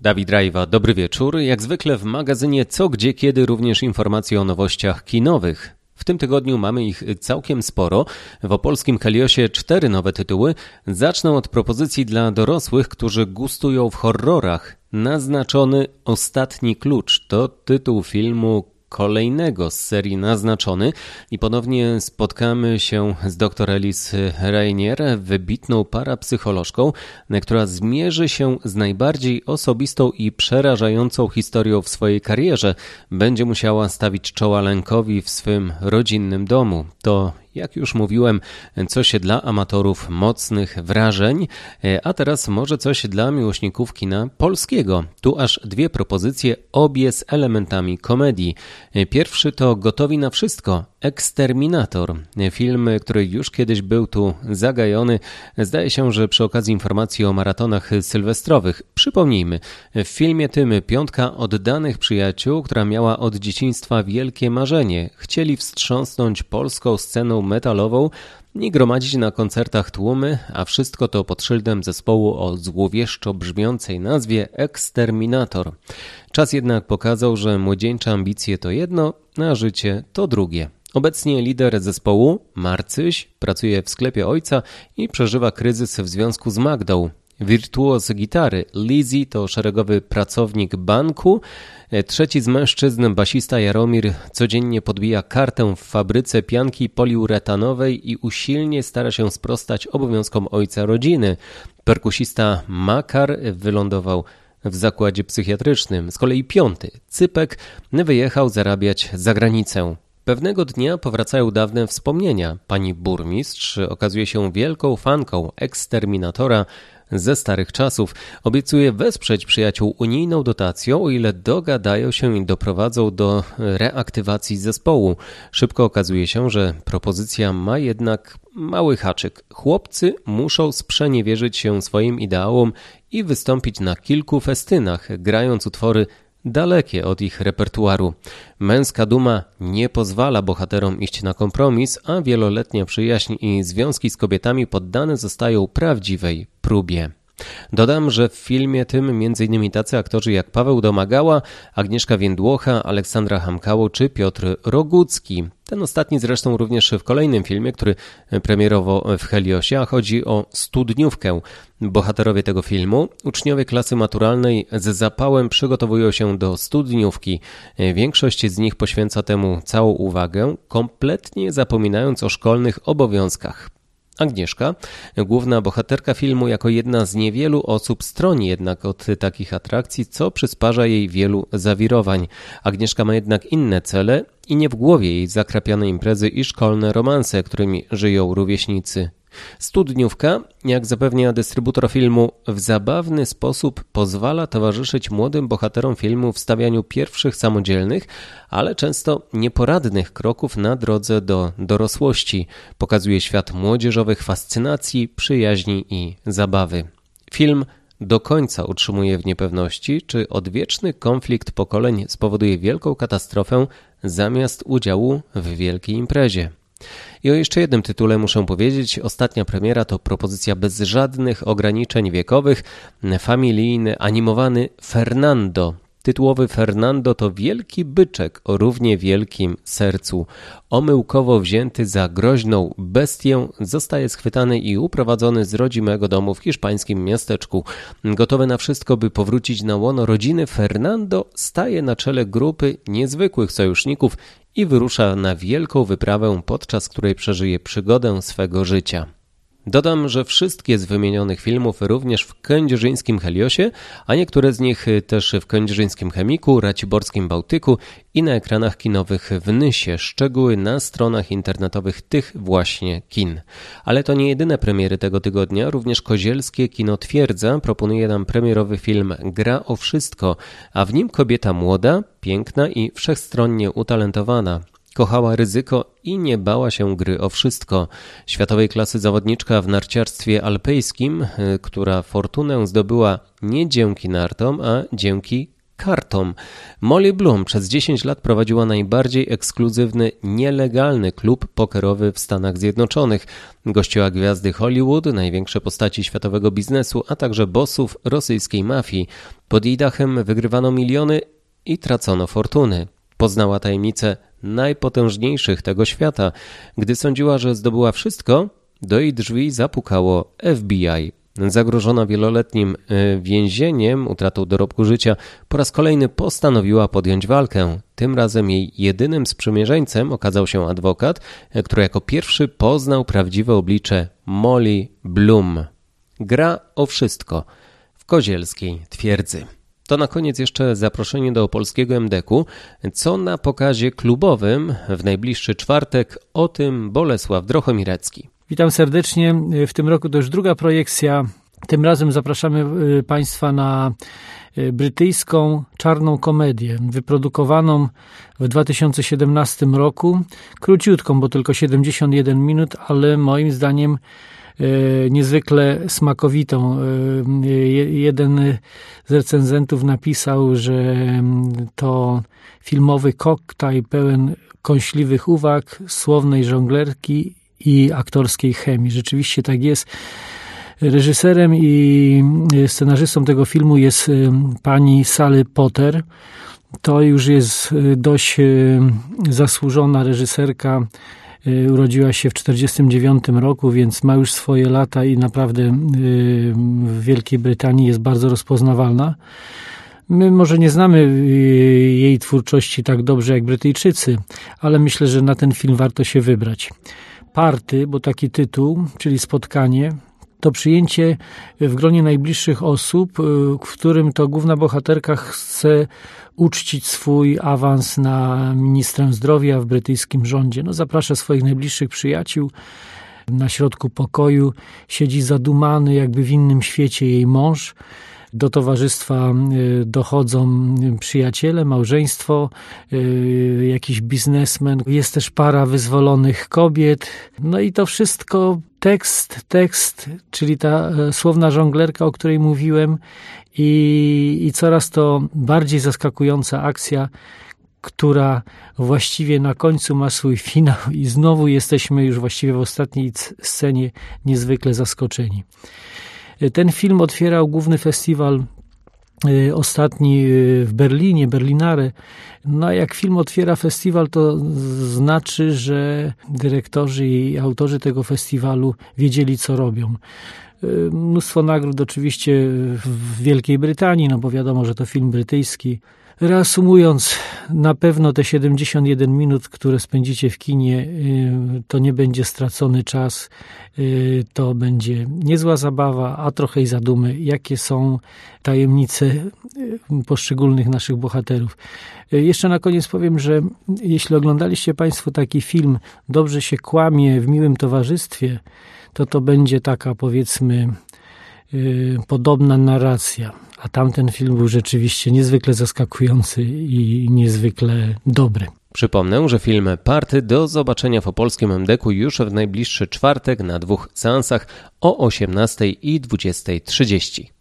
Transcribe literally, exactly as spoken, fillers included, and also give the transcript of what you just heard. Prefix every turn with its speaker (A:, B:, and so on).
A: Dawid Rajwa, dobry wieczór. Jak zwykle w magazynie Co, Gdzie, Kiedy również informacje o nowościach kinowych. W tym tygodniu mamy ich całkiem sporo. W opolskim Heliosie cztery nowe tytuły. Zacznę od propozycji dla dorosłych, którzy gustują w horrorach. Naznaczony Ostatni Klucz to tytuł filmu kolejnego z serii Naznaczony i ponownie spotkamy się z dr Alice Rainier, wybitną parapsycholożką, która zmierzy się z najbardziej osobistą i przerażającą historią w swojej karierze. Będzie musiała stawić czoła lękowi w swym rodzinnym domu. To, jak już mówiłem, coś dla amatorów mocnych wrażeń, a teraz może coś dla miłośników kina polskiego. Tu aż dwie propozycje, obie z elementami komedii. Pierwszy to Gotowi na wszystko, Eksterminator. Film, który już kiedyś był tu zagajony. Zdaje się, że przy okazji informacji o maratonach sylwestrowych. Przypomnijmy, w filmie tym piątka oddanych przyjaciół, która miała od dzieciństwa wielkie marzenie. Chcieli wstrząsnąć polską sceną metalową i gromadzić na koncertach tłumy, a wszystko to pod szyldem zespołu o złowieszczo brzmiącej nazwie Eksterminator. Czas jednak pokazał, że młodzieńcze ambicje to jedno, a życie to drugie. Obecnie lider zespołu, Marcyś, pracuje w sklepie ojca i przeżywa kryzys w związku z Magdą. Wirtuoz gitary Lizzy to szeregowy pracownik banku. Trzeci z mężczyzn, basista Jaromir, codziennie podbija kartę w fabryce pianki poliuretanowej i usilnie stara się sprostać obowiązkom ojca rodziny. Perkusista Makar wylądował w zakładzie psychiatrycznym. Z kolei piąty, Cypek, wyjechał zarabiać za granicę. Pewnego dnia powracają dawne wspomnienia. Pani burmistrz okazuje się wielką fanką Eksterminatora ze starych czasów. Obiecuje wesprzeć przyjaciół unijną dotacją, o ile dogadają się i doprowadzą do reaktywacji zespołu. Szybko okazuje się, że propozycja ma jednak mały haczyk. Chłopcy muszą sprzeniewierzyć się swoim ideałom i wystąpić na kilku festynach, grając utwory dalekie od ich repertuaru. Męska duma nie pozwala bohaterom iść na kompromis, a wieloletnia przyjaźń i związki z kobietami poddane zostają prawdziwej próbie. Dodam, że w filmie tym m.in. tacy aktorzy jak Paweł Domagała, Agnieszka Więdłocha, Aleksandra Hamkało czy Piotr Rogucki. Ten ostatni zresztą również w kolejnym filmie, który premierowo w Heliosie, a chodzi o Studniówkę. Bohaterowie tego filmu, uczniowie klasy maturalnej z zapałem przygotowują się do studniówki. Większość z nich poświęca temu całą uwagę, kompletnie zapominając o szkolnych obowiązkach. Agnieszka, główna bohaterka filmu, jako jedna z niewielu osób stroni jednak od takich atrakcji, co przysparza jej wielu zawirowań. Agnieszka ma jednak inne cele i nie w głowie jej zakrapiane imprezy i szkolne romanse, którymi żyją rówieśnicy. Studniówka, jak zapewnia dystrybutor filmu, w zabawny sposób pozwala towarzyszyć młodym bohaterom filmu w stawianiu pierwszych samodzielnych, ale często nieporadnych kroków na drodze do dorosłości. Pokazuje świat młodzieżowych fascynacji, przyjaźni i zabawy. Film do końca utrzymuje w niepewności, czy odwieczny konflikt pokoleń spowoduje wielką katastrofę zamiast udziału w wielkiej imprezie. I o jeszcze jednym tytule muszę powiedzieć. Ostatnia premiera to propozycja bez żadnych ograniczeń wiekowych, familijny, animowany Fernando. Tytułowy Fernando to wielki byczek o równie wielkim sercu. Omyłkowo wzięty za groźną bestię zostaje schwytany i uprowadzony z rodzimego domu w hiszpańskim miasteczku. Gotowy na wszystko, by powrócić na łono rodziny, Fernando staje na czele grupy niezwykłych sojuszników i wyrusza na wielką wyprawę, podczas której przeżyje przygodę swego życia. Dodam, że wszystkie z wymienionych filmów również w kędzierzyńskim Heliosie, a niektóre z nich też w kędzierzyńskim Chemiku, Raciborskim Bałtyku i na ekranach kinowych w Nysie. Szczegóły na stronach internetowych tych właśnie kin. Ale to nie jedyne premiery tego tygodnia, również kozielskie kino Twierdza proponuje nam premierowy film Gra o wszystko, a w nim kobieta młoda, piękna i wszechstronnie utalentowana. Kochała ryzyko i nie bała się gry o wszystko. Światowej klasy zawodniczka w narciarstwie alpejskim, która fortunę zdobyła nie dzięki nartom, a dzięki kartą. Molly Bloom przez dziesięć lat prowadziła najbardziej ekskluzywny, nielegalny klub pokerowy w Stanach Zjednoczonych. Gościła gwiazdy Hollywood, największe postaci światowego biznesu, a także bossów rosyjskiej mafii. Pod jej dachem wygrywano miliony i tracono fortuny. Poznała tajemnice najpotężniejszych tego świata. Gdy sądziła, że zdobyła wszystko, do jej drzwi zapukało F B I. Zagrożona wieloletnim więzieniem, utratą dorobku życia, po raz kolejny postanowiła podjąć walkę. Tym razem jej jedynym sprzymierzeńcem okazał się adwokat, który jako pierwszy poznał prawdziwe oblicze Molly Bloom. Gra o wszystko w kozielskiej twierdzy. To na koniec jeszcze zaproszenie do opolskiego M D K-u, co na pokazie klubowym w najbliższy czwartek, o tym Bolesław Drochomirecki.
B: Witam serdecznie. W tym roku to już druga projekcja. Tym razem zapraszamy Państwa na brytyjską czarną komedię, wyprodukowaną w dwa tysiące siedemnastym roku. Króciutką, bo tylko siedemdziesiąt jeden minut, ale moim zdaniem niezwykle smakowitą. Jeden z recenzentów napisał, że to filmowy koktajl pełen kąśliwych uwag, słownej żonglerki i aktorskiej chemii. Rzeczywiście tak jest. Reżyserem i scenarzystą tego filmu jest pani Sally Potter. To już jest dość zasłużona reżyserka. Urodziła się w czterdziestym dziewiątym roku, więc ma już swoje lata i naprawdę w Wielkiej Brytanii jest bardzo rozpoznawalna. My może nie znamy jej twórczości tak dobrze jak Brytyjczycy, ale myślę, że na ten film warto się wybrać. Party, bo taki tytuł, czyli spotkanie, to przyjęcie w gronie najbliższych osób, w którym to główna bohaterka chce uczcić swój awans na ministrem zdrowia w brytyjskim rządzie. No, zaprasza swoich najbliższych przyjaciół. Na środku pokoju siedzi zadumany, jakby w innym świecie jej mąż. Do towarzystwa dochodzą przyjaciele, małżeństwo, jakiś biznesmen. Jest też para wyzwolonych kobiet. No i to wszystko tekst, tekst, czyli ta słowna żonglerka, o której mówiłem i, i coraz to bardziej zaskakująca akcja, która właściwie na końcu ma swój finał i znowu jesteśmy już właściwie w ostatniej scenie niezwykle zaskoczeni. Ten film otwierał główny festiwal ostatni w Berlinie, Berlinare. No a jak film otwiera festiwal, to znaczy, że dyrektorzy i autorzy tego festiwalu wiedzieli, co robią. Mnóstwo nagród oczywiście w Wielkiej Brytanii, no bo wiadomo, że to film brytyjski. Reasumując, na pewno te siedemdziesiąt jeden minut, które spędzicie w kinie, to nie będzie stracony czas, to będzie niezła zabawa, a trochę i zadumy, jakie są tajemnice poszczególnych naszych bohaterów. Jeszcze na koniec powiem, że jeśli oglądaliście Państwo taki film Dobrze się kłamie w miłym towarzystwie, to to będzie taka, powiedzmy, podobna narracja, a tamten film był rzeczywiście niezwykle zaskakujący i niezwykle dobry.
A: Przypomnę, że film Party do zobaczenia w opolskim M D K-u już w najbliższy czwartek na dwóch seansach o osiemnastej i dwudziestej trzydzieści.